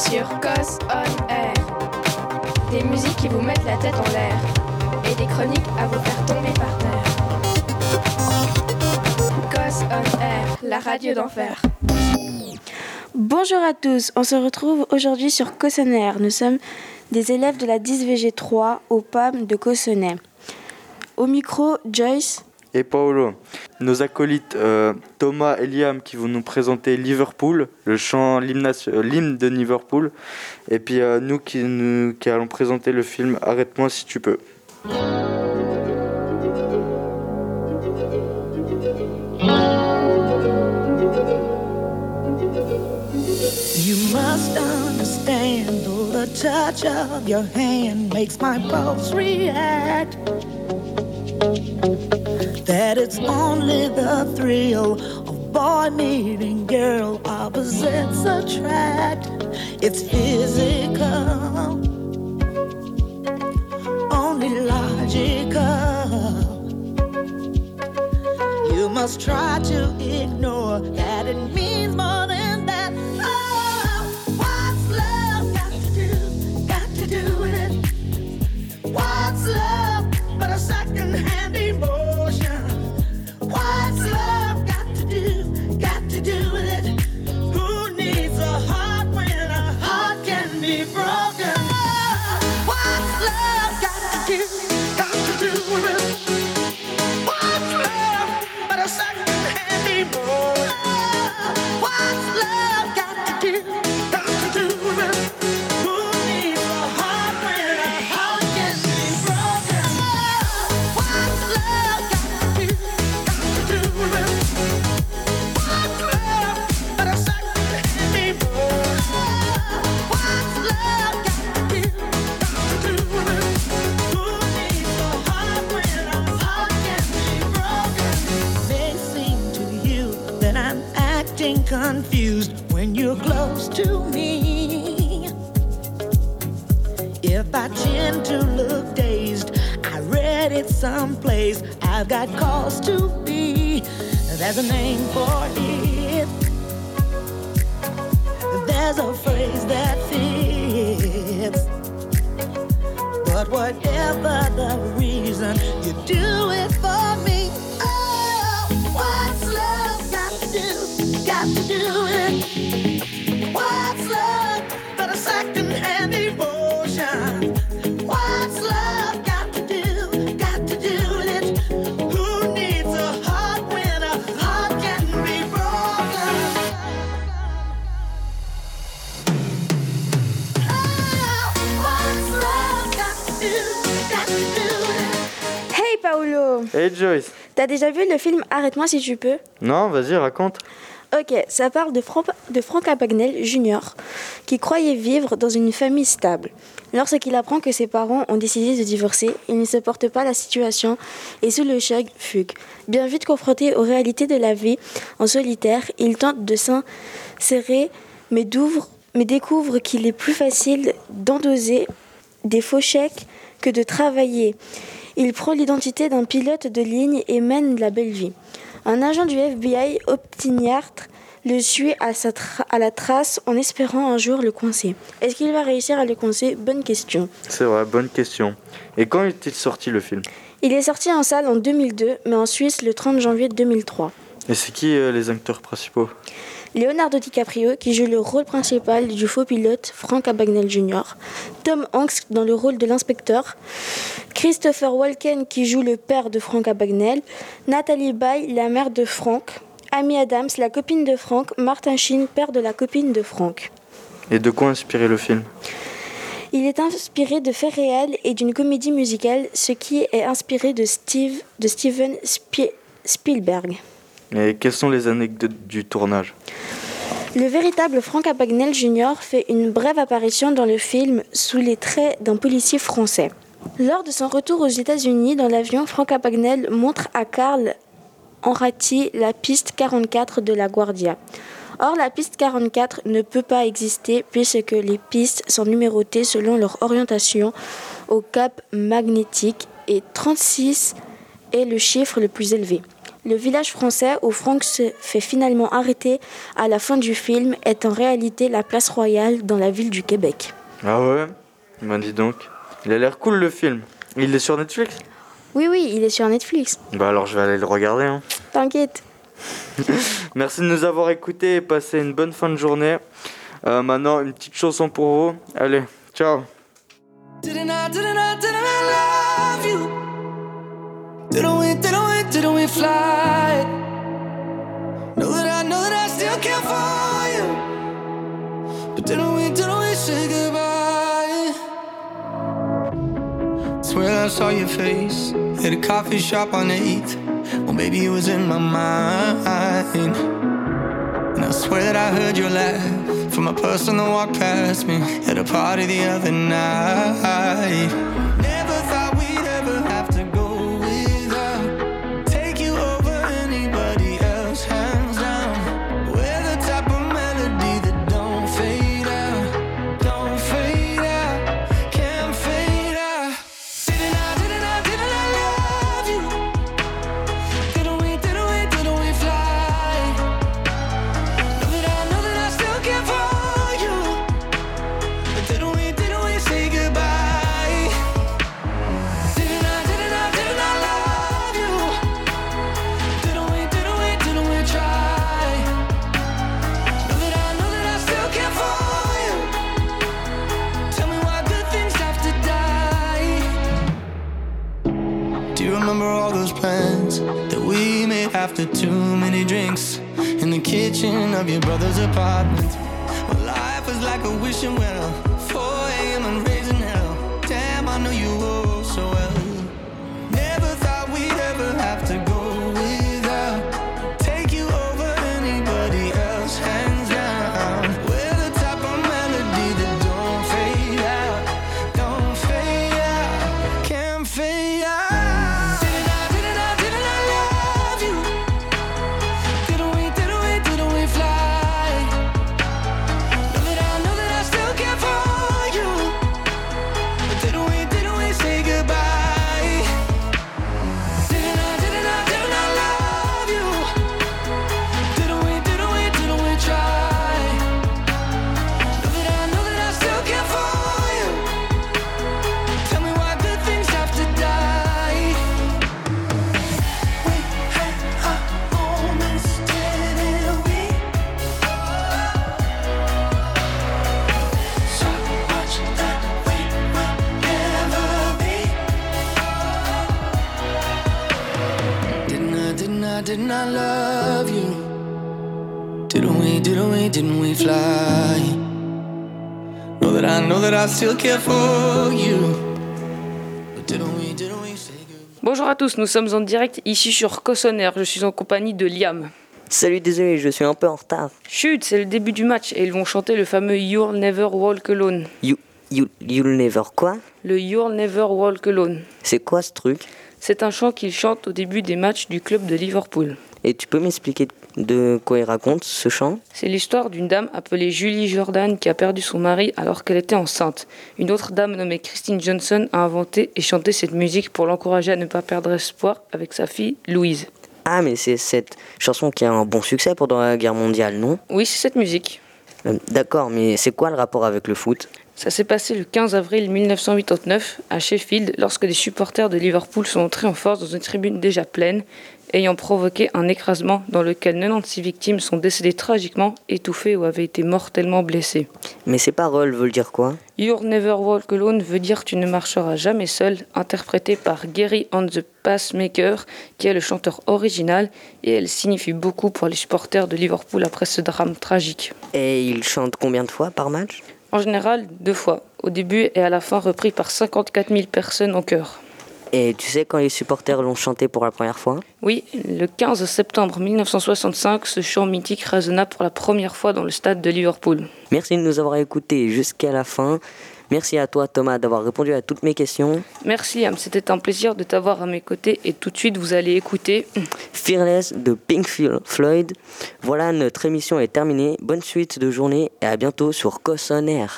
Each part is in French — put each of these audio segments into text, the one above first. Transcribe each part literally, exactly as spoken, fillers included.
sur Cos On Air. Des musiques qui vous mettent la tête en l'air et des chroniques à vous faire tomber par terre. Cos On Air, la radio d'enfer. Bonjour à tous, on se retrouve aujourd'hui sur Cossonay. Nous sommes des élèves de la dix V G trois au P A M de Cossonay. Au micro, Joyce et Paolo. Nos acolytes euh, Thomas et Liam qui vont nous présenter Liverpool, le chant, l'hymne, euh, l'hymne de Liverpool. Et puis euh, nous, qui, nous qui allons présenter le film Arrête-moi si tu peux. You must understand, though the touch of your hand makes my pulse react, that it's only the thrill of boy meeting girl, opposites attract. It's physical, only logical. You must try to ignore that it means more than that. Oh, what's love got to do, got to do with it? What's love but a second-hand emotion? What's love got to do, got to do with it? Who needs a heart when a heart can be broken? Oh, what's love got to do, got to do with it? What's love but a second-hand emotion? Oh, what's love got to do, got to do with it? Who needs a heart when a heart can be broken? Oh, what's love got to do, got to do with it? What's love but a second-hand emotion? Oh, what's love got to do, got to do with it? Who needs a heart when a heart can be broken? May seem to you that I'm acting confused when you're close to me. If I tend to look dazed, I read it someplace. I've got cause to be. There's a name for it. There's a phrase that fits. But whatever the reason, you do it for me. Oh, what's love got to do, got to do with it? What's love but a second-hand emotion? What's love got to do, got to do with it? Who needs a heart when a heart can be broken? Oh, what's love got to do, got to do with it? Hey Paolo, Hey Joyce. t'as déjà vu le film Arrête-moi si tu peux? Non, vas-y, raconte. Ok, ça parle de, Fran- de Franck Abagnale junior qui croyait vivre dans une famille stable. Lorsqu'il apprend que ses parents ont décidé de divorcer, il ne supporte pas la situation et sous le choc, fugue. Bien vite confronté aux réalités de la vie en solitaire, il tente de s'insérer mais, d'ouvre- mais découvre qu'il est plus facile d'endosser des faux chèques que de travailler. Il prend l'identité d'un pilote de ligne et mène la belle vie. Un agent du F B I opiniâtre le suit à, sa tra- à la trace en espérant un jour le coincer. Est-ce qu'il va réussir à le coincer? Bonne question. C'est vrai, bonne question. Et quand est-il sorti le film? Il est sorti en salle en deux mille deux, mais en Suisse le trente janvier deux mille trois. Et c'est qui euh, les acteurs principaux? Leonardo DiCaprio qui joue le rôle principal du faux pilote Franck Abagnale junior, Tom Hanks dans le rôle de l'inspecteur, Christopher Walken qui joue le père de Franck Abagnale, Nathalie Baye, la mère de Franck, Amy Adams, la copine de Franck, Martin Sheen, père de la copine de Franck. Et de quoi inspirer le film? Il est inspiré de faits réels et d'une comédie musicale, ce qui est inspiré de, Steve, de Steven Spie- Spielberg. Et quelles sont les anecdotes du tournage? Le véritable Franck Abagnale junior fait une brève apparition dans le film sous les traits d'un policier français. Lors de son retour aux États-Unis dans l'avion, Franck Abagnale montre à Karl Enrati la piste quarante-quatre de la Guardia. Or, la piste quarante-quatre ne peut pas exister puisque les pistes sont numérotées selon leur orientation au cap magnétique et trente-six est le chiffre le plus élevé. Le village français où Franck se fait finalement arrêter à la fin du film est en réalité la place Royale dans la ville du Québec. Ah ouais? Ben dis donc. Il a l'air cool le film. Il est sur Netflix? Oui, oui, il est sur Netflix. Bah alors je vais aller le regarder. Hein. T'inquiète. Merci de nous avoir écoutés et passez une bonne fin de journée. Euh, maintenant, une petite chanson pour vous. Allez, ciao. Didn't I, didn't I, didn't I love you? Didn't we, didn't we, didn't we fly? Know that I, know that I still care for you. But didn't we, didn't we say goodbye? Swear I saw your face at a coffee shop on eighth. Well, maybe it was in my mind. And I swear that I heard your laugh from a person that walked past me at a party the other night. Never thought we'd ever have to go without. Take you over anybody else, hands down. We're the type of melody that don't fade out, don't fade out, can't fade out. Didn't I, didn't I, didn't I love you? Didn't we, didn't we, didn't we fly? Know that I, know that I still care for you. But didn't we, didn't we say goodbye? Didn't I, didn't I, didn't I love you? Didn't we, didn't we, didn't we try? Know that I, know that I still care for you. Tell me why good things have to die. Do you remember all those plans that we made after too many drinks in the kitchen of your brother's apartment? Well, life was like a wishing well, four a.m. and raising hell. Damn, I know you all so well. Never thought we'd ever have to go without. Take you over anybody else, hands down. We're the type of melody that don't fade out, don't fade out, can't fade out. Didn't I, didn't I, didn't I love you? Didn't we, didn't we, didn't we fly? Know that I, know that I still care for you. But didn't we, didn't we say goodbye? Didn't I, didn't I, didn't I love you? Didn't we, didn't we, didn't we try? Know that I, know that I still care for you. Tell me why good things have to die. We had our moments, didn't we? So much that we will never be. Didn't I, didn't I, didn't I love you? Didn't we, didn't we, didn't we fly? Know that I, know that I still care for you. But didn't we, didn't we say goodbye? Bonjour à tous, nous sommes en direct ici sur Cossonner. Je suis en compagnie de Liam. Salut, désolé, je suis un peu en retard. Chut, c'est le début du match et ils vont chanter le fameux You'll Never Walk Alone. You, you, you'll never quoi? Le You'll Never Walk Alone. C'est quoi ce truc? C'est un chant qu'ils chantent au début des matchs du club de Liverpool. Et tu peux m'expliquer de quoi il raconte ce chant? C'est l'histoire d'une dame appelée Julie Jordan qui a perdu son mari alors qu'elle était enceinte. Une autre dame nommée Christine Johnson a inventé et chanté cette musique pour l'encourager à ne pas perdre espoir avec sa fille Louise. Ah, mais c'est cette chanson qui a un bon succès pendant la guerre mondiale, non? Oui, c'est cette musique. Euh, D'accord, mais c'est quoi le rapport avec le foot? Ça s'est passé le quinze avril mille neuf cent quatre-vingt-neuf à Sheffield lorsque des supporters de Liverpool sont entrés en force dans une tribune déjà pleine, ayant provoqué un écrasement dans lequel quatre-vingt-seize victimes sont décédées tragiquement, étouffées ou avaient été mortellement blessées. Mais ces paroles veulent dire quoi? You'll Never Walk Alone veut dire tu ne marcheras jamais seul, interprété par Gary and the Pacemaker, qui est le chanteur original, et elle signifie beaucoup pour les supporters de Liverpool après ce drame tragique. Et il chante combien de fois par match? En général, deux fois, au début et à la fin repris par cinquante-quatre mille personnes en chœur. Et tu sais quand les supporters l'ont chanté pour la première fois? Oui, le quinze septembre mille neuf cent soixante-cinq, ce chant mythique résonna pour la première fois dans le stade de Liverpool. Merci de nous avoir écoutés jusqu'à la fin. Merci à toi Thomas d'avoir répondu à toutes mes questions. Merci Liam, c'était un plaisir de t'avoir à mes côtés et tout de suite vous allez écouter Fearless de Pink Floyd. Voilà, notre émission est terminée. Bonne suite de journée et à bientôt sur Cossonner.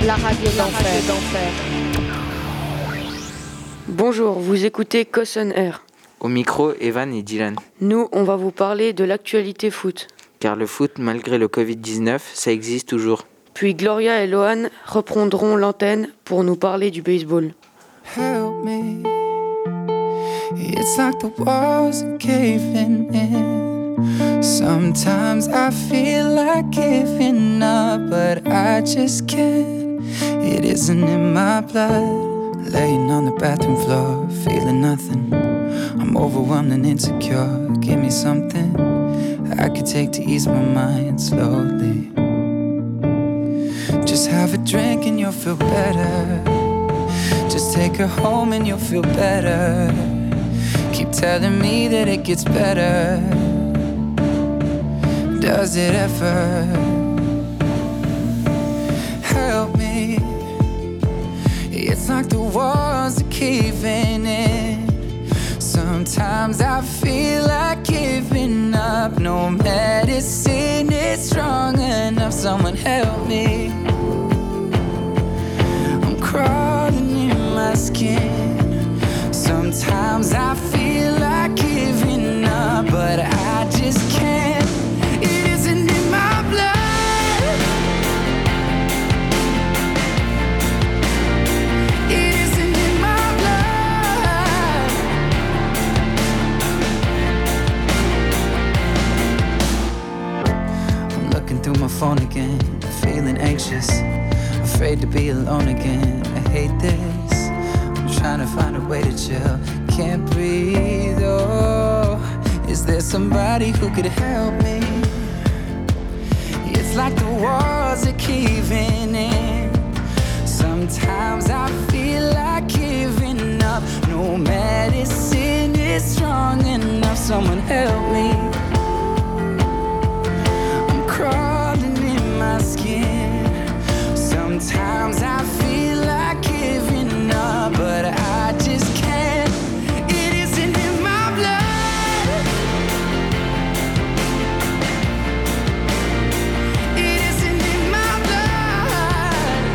La radio d'enfer. Bonjour, vous écoutez Cosson Air. Au micro, Evan et Dylan. Nous, on va vous parler de l'actualité foot. Car le foot, malgré le covid dix-neuf, ça existe toujours. Puis Gloria et Lohan reprendront l'antenne pour nous parler du baseball. Help me. It's like the walls are caving in. Sometimes I feel like giving up, but I just can't. It isn't in my blood. Laying on the bathroom floor, feeling nothing. I'm overwhelmed and insecure. Give me something I could take to ease my mind slowly. Just have a drink and you'll feel better. Just take her home and you'll feel better. Keep telling me that it gets better. Does it ever? Help me. It's like the walls are caving in. Sometimes I feel like giving up. No medicine is strong enough. Someone help me. I'm crawling in my skin. Sometimes I feel like giving up, but I just can't. It isn't in my blood. It isn't in my blood. I'm looking through my phone again, feeling anxious, afraid to be alone again. I hate this. I'm trying to find a way to chill. Can't breathe, oh. Is there somebody who could help me? It's like the walls are caving in. Sometimes I feel like giving up. No medicine is strong enough. Someone help me. I'm crawling in my skin. Sometimes I feel like giving up, but I just can't. It isn't in my blood. It isn't in my blood.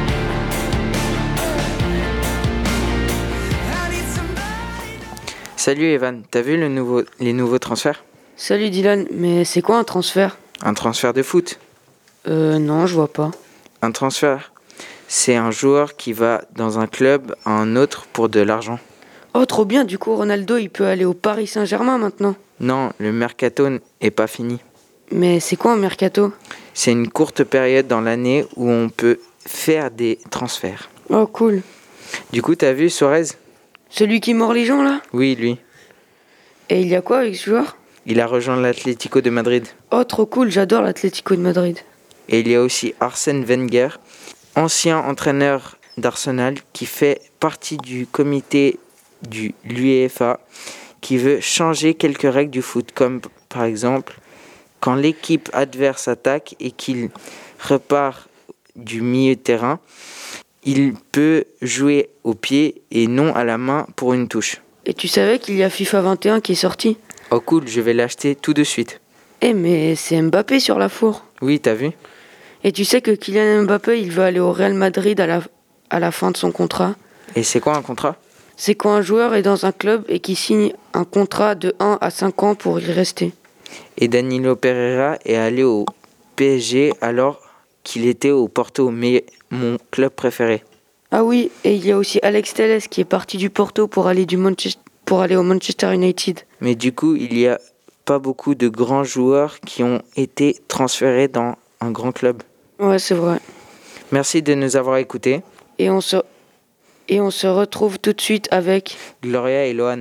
I need somebody. Salut Evan, t'as vu le nouveau, les nouveaux transferts? Salut Dylan, mais c'est quoi un transfert? Un transfert de foot. Euh, non, je vois pas. Un transfert, c'est un joueur qui va dans un club à un autre pour de l'argent. Oh, trop bien, du coup Ronaldo, il peut aller au Paris Saint-Germain maintenant. Non, le mercato n'est pas fini. Mais c'est quoi un mercato? C'est une courte période dans l'année où on peut faire des transferts. Oh, cool. Du coup, t'as vu Suarez? Celui qui mord les gens, là? Oui, lui. Et il y a quoi avec ce joueur? Il a rejoint l'Atlético de Madrid. Oh, trop cool, j'adore l'Atlético de Madrid. Et il y a aussi Arsène Wenger, ancien entraîneur d'Arsenal, qui fait partie du comité de l'UEFA, qui veut changer quelques règles du foot, comme par exemple, quand l'équipe adverse attaque et qu'il repart du milieu de terrain, il peut jouer au pied et non à la main pour une touche. Et tu savais qu'il y a FIFA vingt et un qui est sorti? Oh cool, je vais l'acheter tout de suite. Eh mais c'est Mbappé sur la four. Oui, t'as vu? Et tu sais que Kylian Mbappé, il veut aller au Real Madrid à la, à la fin de son contrat. Et c'est quoi un contrat? C'est quand un joueur est dans un club et qu'il signe un contrat de un à cinq ans pour y rester. Et Danilo Pereira est allé au P S G alors qu'il était au Porto, mais mon club préféré. Ah oui, et il y a aussi Alex Telles qui est parti du Porto pour aller, du Manchester, pour aller au Manchester United. Mais du coup, il n'y a pas beaucoup de grands joueurs qui ont été transférés dans un grand club. Ouais, c'est vrai. Merci de nous avoir écoutés. Et on se, et on se retrouve tout de suite avec Gloria et Lohan.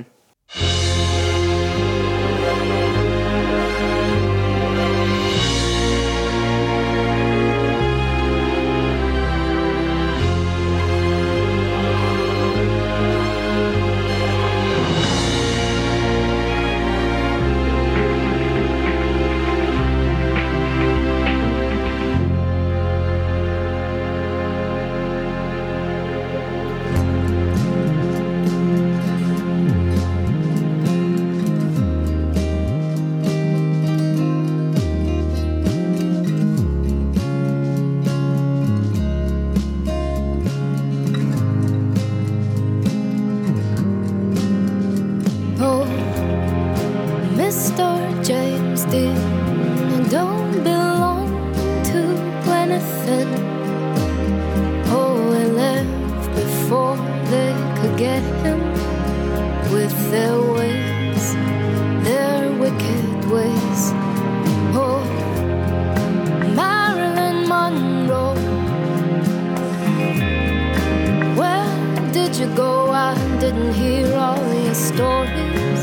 stories.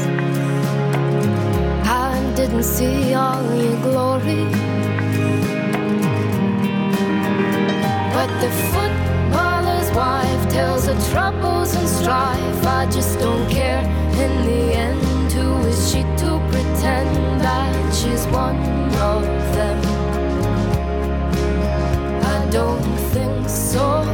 I didn't see all your glory. But the footballer's wife tells her troubles and strife. I just don't care in the end. Who is she to pretend that she's one of them? I don't think so.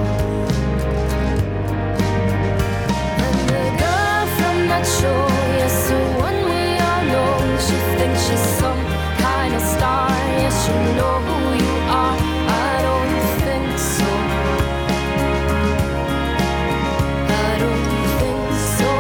And the girl from that show, yes, the one we all know, she thinks she's some kind of star. Yes, you know who you are. I don't think so. I don't think so.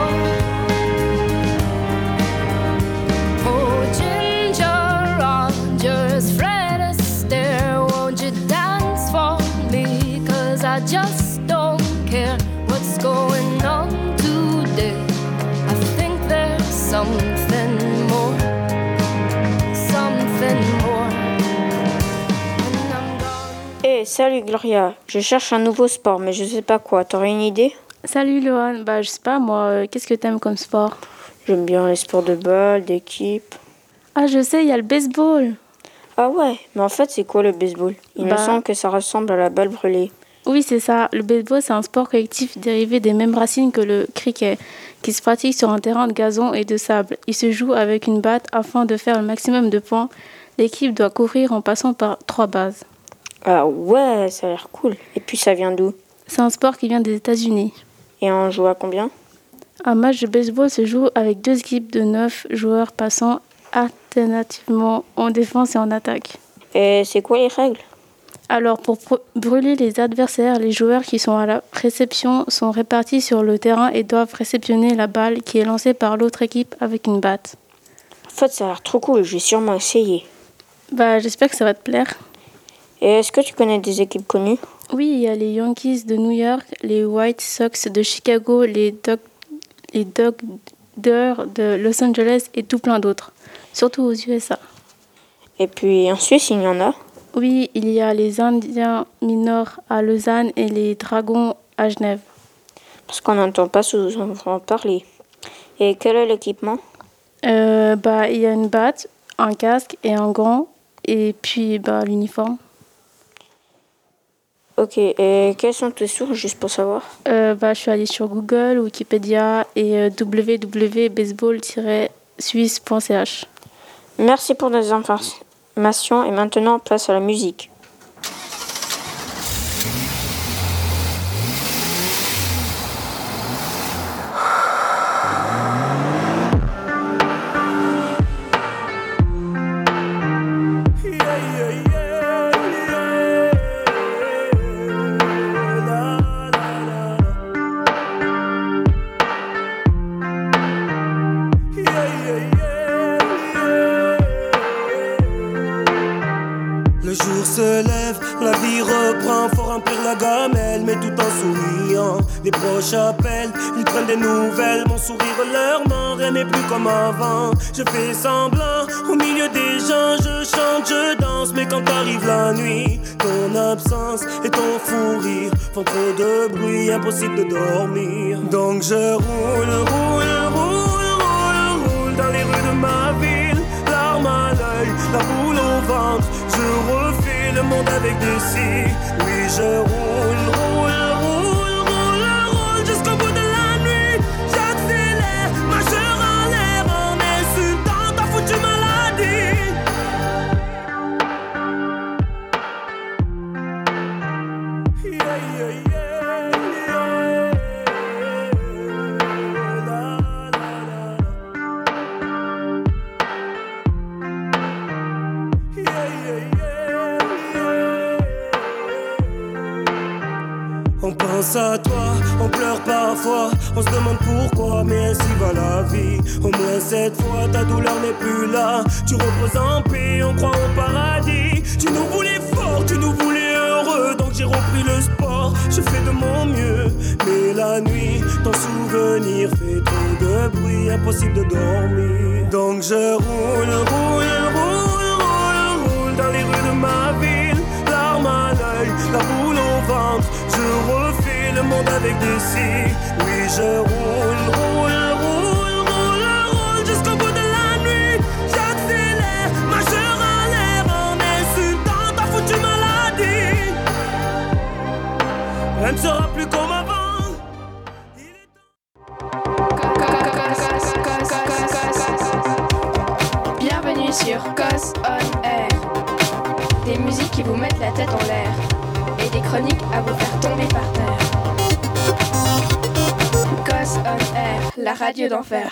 Oh, Ginger Rogers, Fred Astaire, won't you dance for me? 'Cause I just don't care what's going on today. I think there's something more, something more. And I'm gone. Hé, salut Gloria, je cherche un nouveau sport, mais je sais pas quoi. T'aurais une idée? Salut Lohan, bah je sais pas moi, euh, qu'est-ce que t'aimes comme sport? J'aime bien les sports de balle, d'équipe. Ah je sais, il y a le baseball. Ah ouais, mais en fait c'est quoi le baseball? Il Bah- me semble que ça ressemble à la balle brûlée. Oui c'est ça, le baseball c'est un sport collectif dérivé des mêmes racines que le cricket, qui se pratique sur un terrain de gazon et de sable. Il se joue avec une batte afin de faire le maximum de points. L'équipe doit courir en passant par trois bases. Ah ouais, ça a l'air cool. Et puis ça vient d'où? C'est un sport qui vient des États-Unis. Et on joue à combien? Un match de baseball se joue avec deux équipes de neuf joueurs passant alternativement en défense et en attaque. Et c'est quoi les règles? Alors, pour pro- brûler les adversaires, les joueurs qui sont à la réception sont répartis sur le terrain et doivent réceptionner la balle qui est lancée par l'autre équipe avec une batte. En fait ça a l'air trop cool, je vais sûrement essayer. Bah, j'espère que ça va te plaire. Et est-ce que tu connais des équipes connues? Oui, il y a les Yankees de New York, les White Sox de Chicago, les Dog- les Dodgers de Los Angeles et tout plein d'autres, surtout aux U S A. Et puis en Suisse il y en a? Oui, il y a les Indiens mineurs à Lausanne et les Dragons à Genève. Parce qu'on n'entend pas souvent parler. Et quel est l'équipement? Euh, bah, il y a une batte, un casque et un gant, et puis bah, l'uniforme. Ok, et quelles sont tes sources, juste pour savoir? Euh, bah, je suis allée sur Google, Wikipédia et euh, w w w point baseball tiret suisse point c h. Merci pour les informations et maintenant place à la musique. Le jour se lève, la vie reprend, faut remplir la gamelle, mais tout en souriant. Les proches appellent, ils prennent des nouvelles, mon sourire leur ment, rien n'est plus comme avant. Je fais semblant, au milieu des gens, je chante, je danse, mais quand arrive la nuit, ton absence et ton fou rire font trop de bruit, impossible de dormir. Donc je roule, roule, roule, roule, roule dans les rues de ma ville, larmes à l'œil, la boule au ventre. Je refais le monde avec des si. Oui, je roule, roule, roule, roule, roule jusqu'au bout de la nuit. J'accélère, majeur en l'air, en insultant ta foutue maladie. Yeah, yeah, yeah, yeah. La, la, la. Yeah, yeah, yeah, yeah. On pense à toi, on pleure parfois, on se demande pourquoi, mais ainsi va la vie. Au moins cette fois, ta douleur n'est plus là. Tu reposes en paix, on croit au paradis. Tu nous voulais fort, tu nous voulais heureux, donc j'ai repris le sport. Je fais de mon mieux, mais la nuit, ton souvenir fait trop de bruit, impossible de dormir. Donc je roule, roule, roule, roule, roule dans les rues de ma ville, larmes à l'œil, la boule au ventre. Je refais le monde avec des si. Oui, je roule, roule, roule, roule. rien ne sera plus comme avant. Bienvenue sur Cos On Air. Des musiques qui vous mettent la tête en l'air et des chroniques à vous faire tomber par terre. Cos On Air, la radio d'enfer.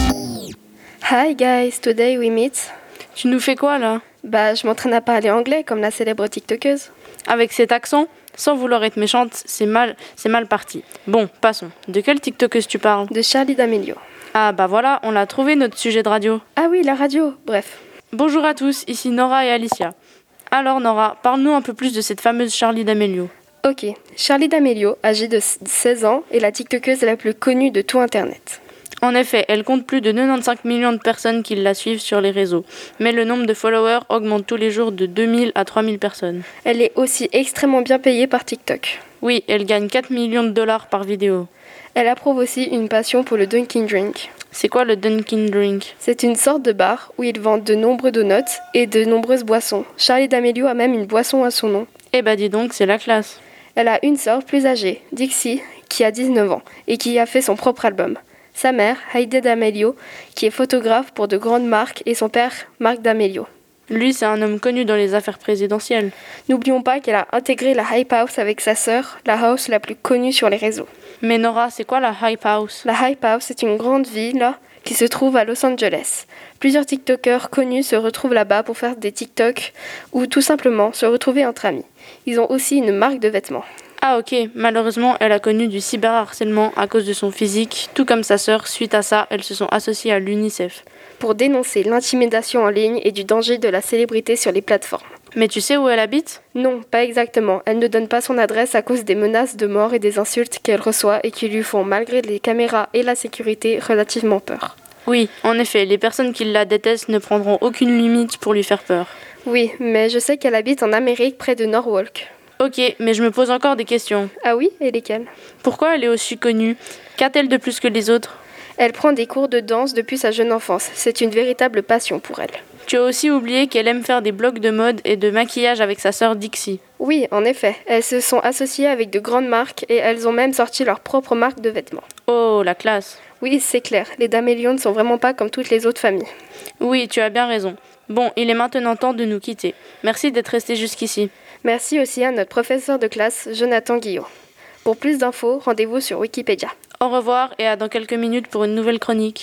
Hi guys, today we meet. Tu nous fais quoi là? Bah, je m'entraîne à parler anglais comme la célèbre TikTokeuse. Avec cet accent? Sans vouloir être méchante, c'est mal, c'est mal parti. Bon, passons. De quelle TikTokeuse tu parles? De Charli D'Amelio. Ah bah voilà, on l'a trouvé notre sujet de radio. Ah oui, la radio, bref. Bonjour à tous, ici Nora et Alicia. Alors Nora, parle-nous un peu plus de cette fameuse Charli D'Amelio. Ok, Charli D'Amelio, âgée de seize ans, est la TikTokeuse la plus connue de tout Internet. En effet, elle compte plus de quatre-vingt-quinze millions de personnes qui la suivent sur les réseaux. Mais le nombre de followers augmente tous les jours de deux mille à trois mille personnes. Elle est aussi extrêmement bien payée par TikTok. Oui, elle gagne quatre millions de dollars par vidéo. Elle approuve aussi une passion pour le Dunkin' Drink. C'est quoi le Dunkin' Drink? C'est une sorte de bar où ils vendent de nombreux donuts et de nombreuses boissons. Charli D'Amelio a même une boisson à son nom. Eh bah dis donc, c'est la classe. Elle a une sœur plus âgée, Dixie, qui a dix-neuf ans et qui a fait son propre album. Sa mère, Heidi D'Amelio, qui est photographe pour de grandes marques, et son père, Marc D'Amelio. Lui, c'est un homme connu dans les affaires présidentielles. N'oublions pas qu'elle a intégré la Hype House avec sa sœur, la house la plus connue sur les réseaux. Mais Nora, c'est quoi la Hype House? La Hype House est une grande ville qui se trouve à Los Angeles. Plusieurs TikTokers connus se retrouvent là-bas pour faire des TikTok ou tout simplement se retrouver entre amis. Ils ont aussi une marque de vêtements. Ah ok, malheureusement, elle a connu du cyberharcèlement à cause de son physique, tout comme sa sœur. Suite à ça, elles se sont associées à l'UNICEF. Pour dénoncer l'intimidation en ligne et du danger de la célébrité sur les plateformes. Mais tu sais où elle habite? Non, pas exactement. Elle ne donne pas son adresse à cause des menaces de mort et des insultes qu'elle reçoit et qui lui font, malgré les caméras et la sécurité, relativement peur. Oui, en effet, les personnes qui la détestent ne prendront aucune limite pour lui faire peur. Oui, mais je sais qu'elle habite en Amérique près de Norwalk. Ok, mais je me pose encore des questions. Ah oui, et lesquelles? Pourquoi elle est aussi connue? Qu'a-t-elle de plus que les autres? Elle prend des cours de danse depuis sa jeune enfance. C'est une véritable passion pour elle. Tu as aussi oublié qu'elle aime faire des blogs de mode et de maquillage avec sa sœur Dixie. Oui, en effet. Elles se sont associées avec de grandes marques et elles ont même sorti leur propre marque de vêtements. Oh, la classe. Oui, c'est clair. Les D'Amelio ne sont vraiment pas comme toutes les autres familles. Oui, tu as bien raison. Bon, il est maintenant temps de nous quitter. Merci d'être resté jusqu'ici. Merci aussi à notre professeur de classe, Jonathan Guillot. Pour plus d'infos, rendez-vous sur Wikipédia. Au revoir et à dans quelques minutes pour une nouvelle chronique.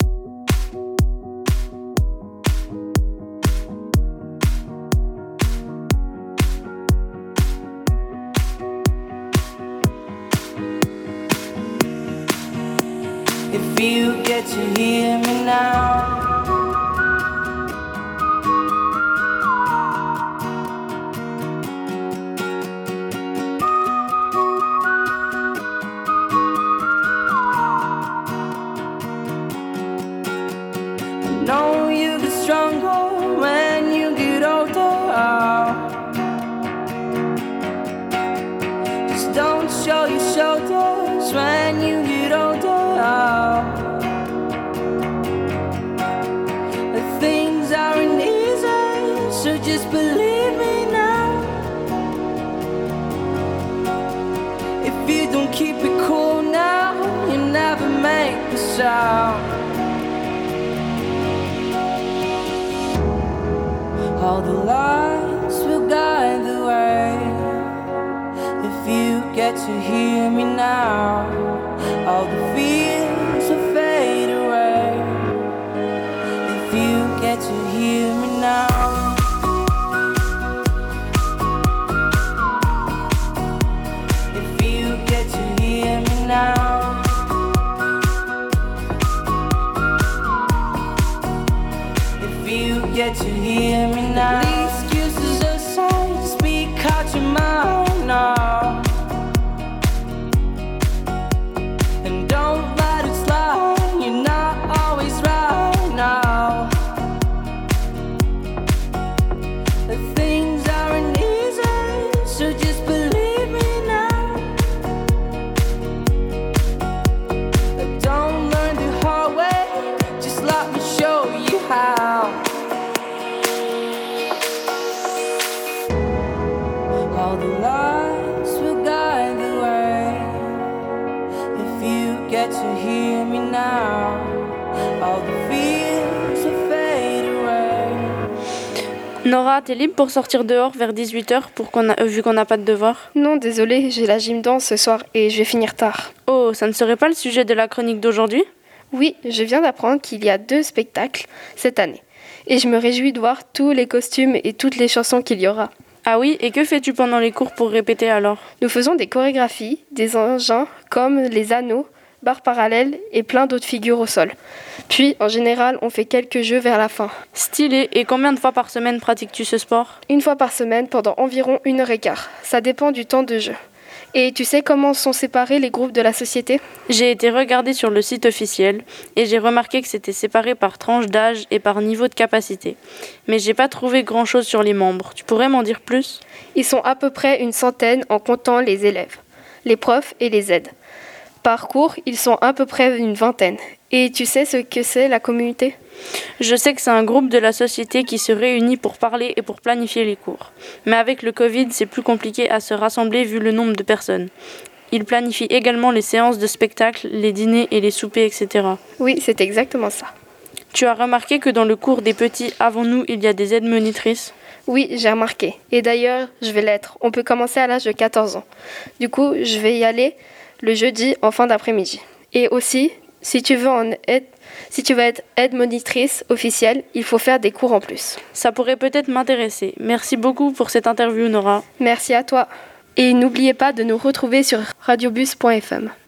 If you get to hear me now, know you get stronger when you get older. Just don't show your shoulders when you get older. The things aren't easy, so just believe me now. If you don't keep it cool now, you never make the sound. All the lights will guide the way. If you get to hear me now, all the fears will fade away. If you get to hear me now, if you get to hear me now, if you get to hear me now. The excuses aside, speak out your mind now. And don't let it slide, you're not always right now. The things aren't easy, so just believe me now. Don't learn the hard way, just let me show you how. to hear me now. All the fears will fade away. Nora, t'es libre pour sortir dehors vers dix-huit heures pour qu'on a, euh, vu qu'on n'a pas de devoir? Non, désolée, j'ai la gym dance ce soir et je vais finir tard. Oh, ça ne serait pas le sujet de la chronique d'aujourd'hui? Oui, je viens d'apprendre qu'il y a deux spectacles cette année. Et je me réjouis de voir tous les costumes et toutes les chansons qu'il y aura. Ah oui, et que fais-tu pendant les cours pour répéter alors? Nous faisons des chorégraphies, des engins comme les anneaux, barres parallèles et plein d'autres figures au sol. Puis, en général, on fait quelques jeux vers la fin. Stylé, et combien de fois par semaine pratiques-tu ce sport? Une fois par semaine pendant environ une heure et quart. Ça dépend du temps de jeu. Et tu sais comment sont séparés les groupes de la société? J'ai été regarder sur le site officiel et j'ai remarqué que c'était séparé par tranche d'âge et par niveau de capacité. Mais j'ai pas trouvé grand-chose sur les membres. Tu pourrais m'en dire plus? Ils sont à peu près une centaine en comptant les élèves, les profs et les aides. Par cours, ils sont à peu près une vingtaine. Et tu sais ce que c'est la communauté? Je sais que c'est un groupe de la société qui se réunit pour parler et pour planifier les cours. Mais avec le Covid, c'est plus compliqué à se rassembler vu le nombre de personnes. Ils planifient également les séances de spectacle, les dîners et les soupers, et cetera. Oui, c'est exactement ça. Tu as remarqué que dans le cours des petits avant nous, il y a des aides monitrices? Oui, j'ai remarqué. Et d'ailleurs, je vais l'être. On peut commencer à l'âge de quatorze ans. Du coup, je vais y aller le jeudi en fin d'après-midi. Et aussi, si tu veux en être, si tu veux être aide monitrice officielle, il faut faire des cours en plus. Ça pourrait peut-être m'intéresser. Merci beaucoup pour cette interview, Nora. Merci à toi. Et n'oubliez pas de nous retrouver sur radiobus point f m.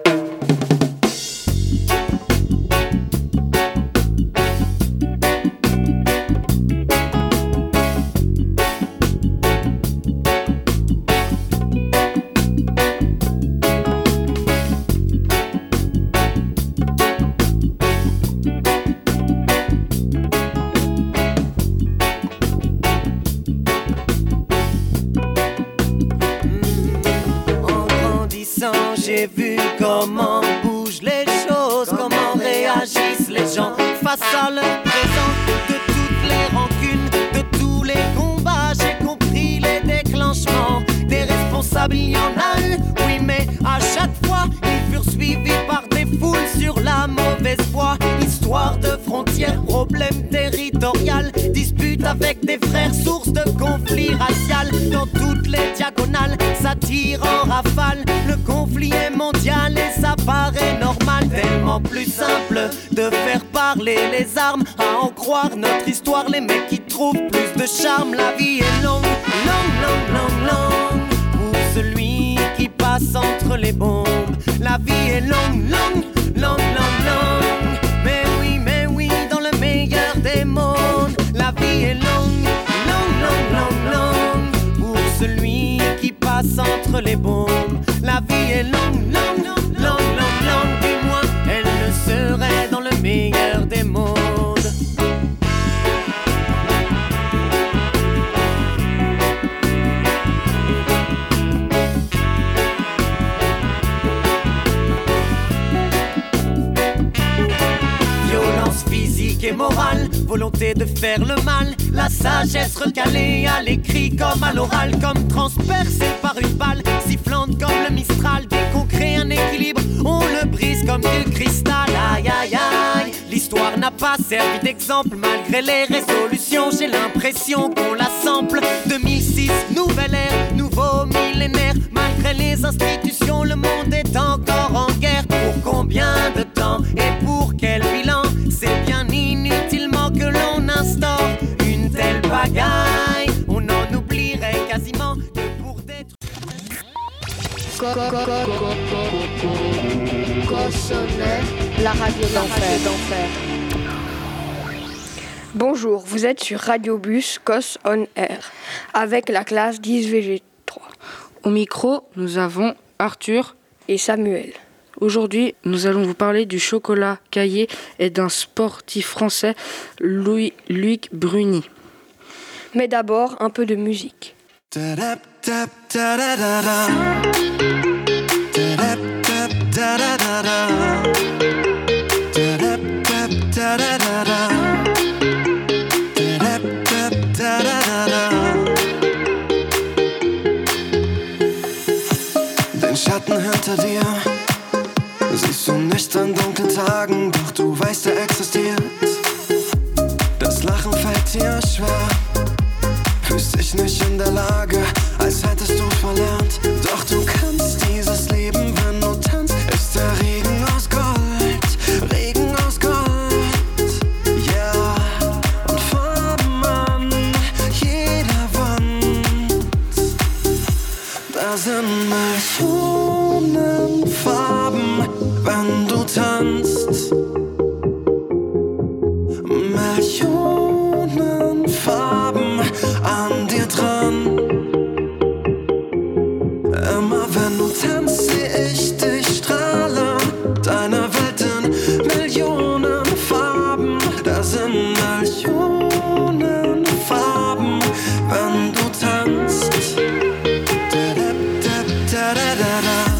J'ai vu comment bougent les choses, comment réagissent les gens face à leur présent. De toutes les rancunes, de tous les combats, j'ai compris les déclenchements. Des responsables, il y en a eu, oui, mais à chaque fois, ils furent suivis par des foules sur la mauvaise voie. Histoire de frontières, problème territorial, dispute avec des frères, source de conflits racial. Dans toutes les diagonales, ça tire en rafale. Le conflit est mondial et ça paraît normal. Tellement plus simple de faire parler les armes, à en croire notre histoire, les mecs qui trouvent plus de charme. La vie est longue, longue, longue, longue, longue, pour celui qui passe entre les bombes. La vie est longue, longue, longue, longue, longue, mais oui, mais oui, dans le meilleur des mondes. La vie est longue, longue, longue, longue, longue, pour celui qui passe entre les bombes. La vie est longue, longue, longue, longue, longue, dis-moi, elle ne serait dans le meilleur des mondes. Violence physique et morale, volonté de faire le mal, la sagesse recalée à l'écrit comme à l'oral, comme transpercée par une balle sifflante comme le Mistral. Dès qu'on crée un équilibre, on le brise comme du cristal. Aïe aïe aïe, l'histoire n'a pas servi d'exemple malgré les résolutions. J'ai l'impression qu'on la sample. deux mille six, nouvelle ère, nouveau millénaire. Malgré les institutions, le monde est encore en guerre. Pour combien de temps et pour quel bilan? C'est bien inutilement que l'on instaure une telle pagaille. On en oublierait quasiment que pour détruire. Cossonnet, la radio d'enfer. Bonjour, vous êtes sur Radiobus Cos On Air avec la classe dix V G trois. Au micro, nous avons Arthur et Samuel. Aujourd'hui, nous allons vous parler du chocolat caillé et d'un sportif français, Louis Luc Bruni. Mais d'abord, un peu de musique. Den Schatten hinter dir Siehst du nicht an dunklen Tagen, doch du weißt, er existiert. Das Lachen fällt dir schwer, fühlst dich nicht in der Lage, als hättest du verlernt. Doch du kannst dieses Leben, wenn du tanzt. Ist der Regen aus Gold, Regen aus Gold, ja. Yeah. Und Farben an jeder Wand, da sind Millionen Farben, wenn du tanzt. Millionen Farben an dir dran. Immer wenn du tanzt, seh ich dich strahlen. Deine Welt in Millionen Farben. Da sind Millionen Farben, wenn du tanzt. Da, da, da, da, da, da.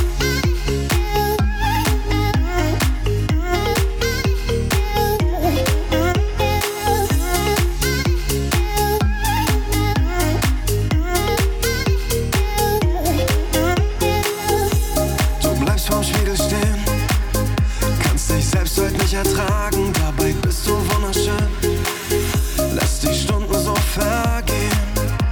Ertragen, dabei bist du wunderschön. Lass die Stunden so vergehen,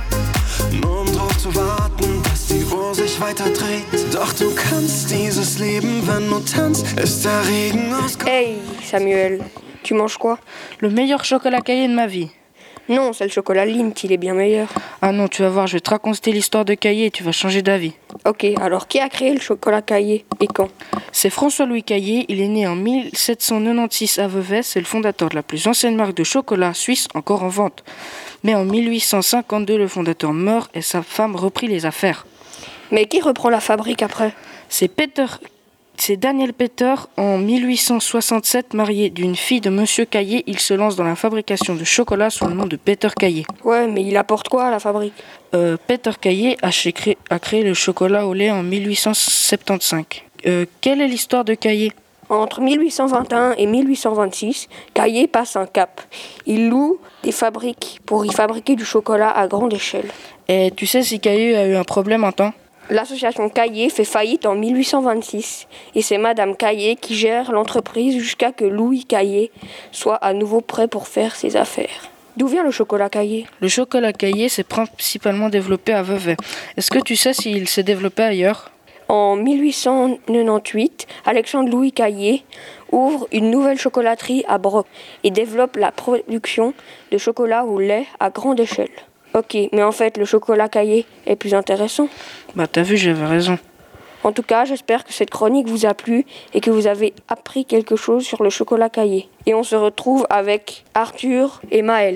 nur um drauf zu warten, dass die Uhr sich weiter dreht. Doch du kannst dieses Leben, wenn du tanzt. Ist der Regen aus Gold. Hey Samuel, tu manges quoi? Le meilleur chocolat Caillé de ma vie. Non, c'est le chocolat Lindt, il est bien meilleur. Ah non, tu vas voir, je vais te raconter l'histoire de Caillé et tu vas changer d'avis. Ok, alors qui a créé le chocolat Caillé et quand? C'est François-Louis Caillé, il est né en mille sept cent quatre-vingt-seize à Vevey, c'est le fondateur de la plus ancienne marque de chocolat suisse encore en vente. Mais en mille huit cent cinquante-deux, le fondateur meurt et sa femme reprit les affaires. Mais qui reprend la fabrique après? C'est Peter... C'est Daniel Peter, en mille huit cent soixante-sept, marié d'une fille de Monsieur Caillé, il se lance dans la fabrication de chocolat sous le nom de Peter Caillé. Ouais, mais il apporte quoi à la fabrique? euh, Peter Caillé a, créé, a créé le chocolat au lait en mille huit cent soixante-quinze. Euh, quelle est l'histoire de Caillé? Entre mille huit cent vingt et un et mille huit cent vingt-six, Caillé passe un cap. Il loue des fabriques pour y fabriquer du chocolat à grande échelle. Et tu sais si Caillé a eu un problème un temps? L'association Caillé fait faillite en mille huit cent vingt-six et c'est Madame Caillé qui gère l'entreprise jusqu'à que Louis Caillé soit à nouveau prêt pour faire ses affaires. D'où vient le chocolat Caillé? Le chocolat Caillé s'est principalement développé à Vevey. Est-ce que tu sais s'il s'est développé ailleurs? En mille huit cent quatre-vingt-dix-huit, Alexandre Louis Caillé ouvre une nouvelle chocolaterie à Broc et développe la production de chocolat au lait à grande échelle. Ok, mais en fait, le chocolat Caillé est plus intéressant. Bah t'as vu, j'avais raison. En tout cas, j'espère que cette chronique vous a plu et que vous avez appris quelque chose sur le chocolat Caillé. Et on se retrouve avec Arthur et Maël.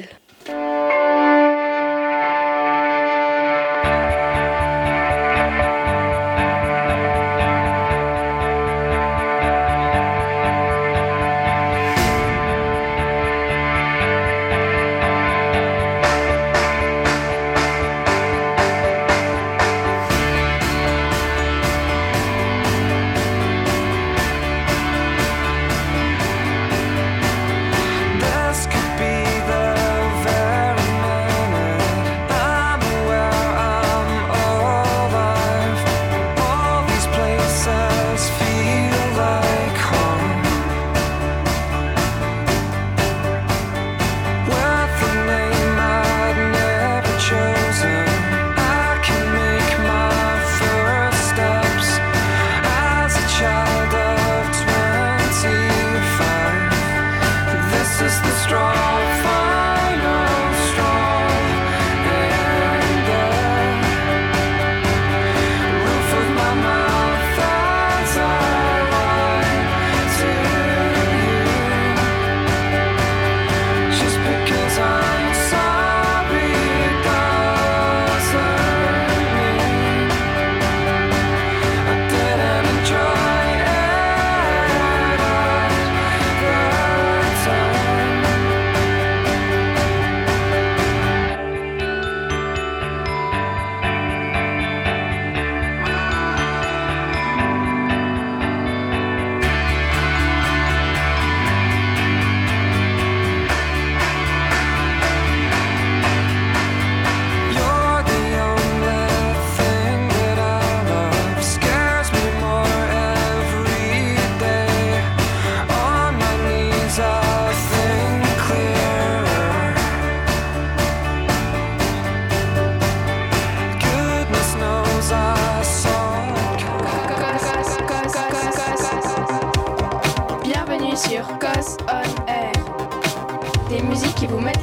This could be the very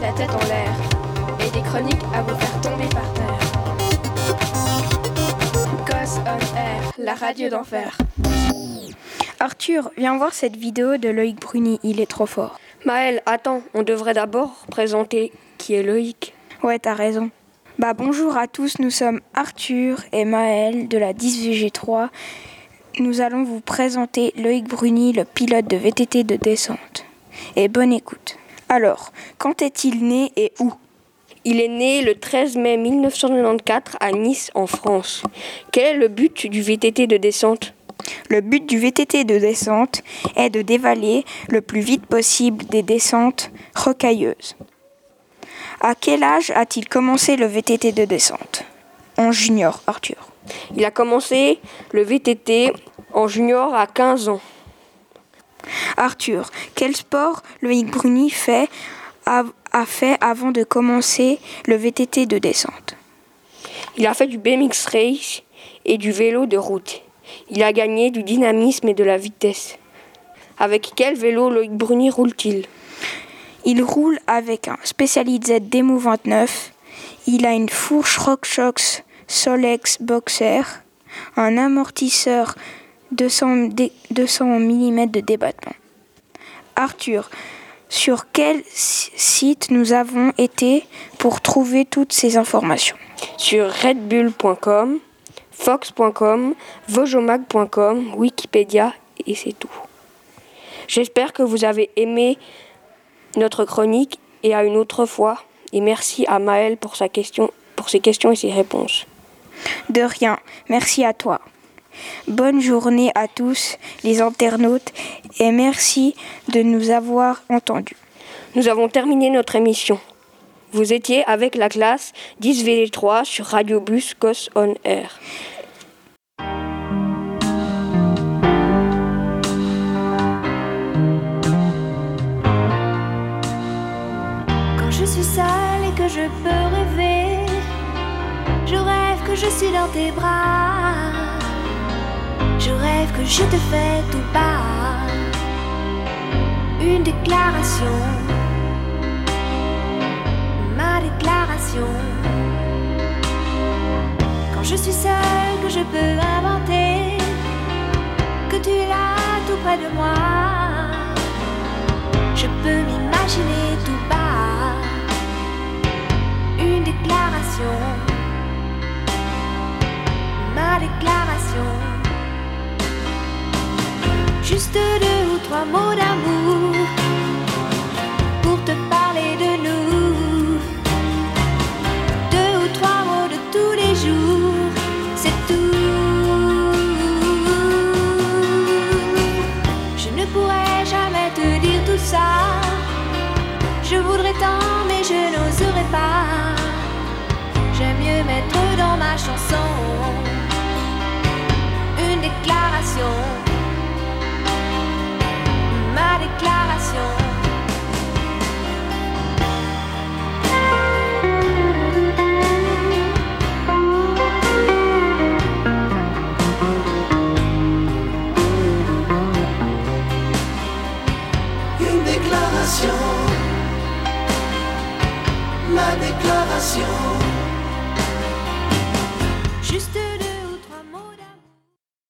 la tête en l'air et des chroniques à vous faire tomber par terre. Goss on Air, la radio d'enfer. Arthur, viens voir cette vidéo de Loïc Bruni, il est trop fort. Maël, attends, on devrait d'abord présenter qui est Loïc. Ouais, t'as raison. Bah bonjour à tous, nous sommes Arthur et Maël de la dix V G trois. Nous allons vous présenter Loïc Bruni, le pilote de V T T de descente. Et bonne écoute. Alors, quand est-il né et où ? Il est né le treize mai mille neuf cent quatre-vingt-quatorze à Nice, en France. Quel est le but du V T T de descente ? Le but du V T T de descente est de dévaler le plus vite possible des descentes rocailleuses. À quel âge a-t-il commencé le V T T de descente ? En junior, Arthur. Il a commencé le V T T en junior à quinze ans. Arthur, quel sport Loïc Bruni fait, a, a fait avant de commencer le V T T de descente ? Il a fait du B M X Race et du vélo de route. Il a gagné du dynamisme et de la vitesse. Avec quel vélo Loïc Bruni roule-t-il ? Il roule avec un Specialized Demo vingt-neuf. Il a une fourche RockShox Solex Boxer, un amortisseur deux cents millimètres de débattement. Arthur, sur quel site nous avons été pour trouver toutes ces informations ? Sur red bull point com, fox point com, vojomag point com, Wikipédia et c'est tout. J'espère que vous avez aimé notre chronique et à une autre fois. Et merci à Maël pour, sa question, pour ses questions et ses réponses. De rien, merci à toi. Bonne journée à tous les internautes et merci de nous avoir entendus. Nous avons terminé notre émission. Vous étiez avec la classe dix V G trois sur Radio Bus Goss on Air. Quand je suis seule et que je peux rêver, je rêve que je suis dans tes bras. Je rêve que je te fais tout bas une déclaration, ma déclaration. Quand je suis seule, que je peux inventer que tu es là tout près de moi. Je peux m'imaginer tout bas une déclaration, ma déclaration. Juste deux ou trois mots d'amour pour te parler de nous. Deux ou trois mots de tous les jours, c'est tout. Je ne pourrais jamais te dire tout ça. Je voudrais tant mais je n'oserais pas. J'aime mieux mettre dans ma chanson une déclaration, ma déclaration. Une déclaration, ma déclaration. Juste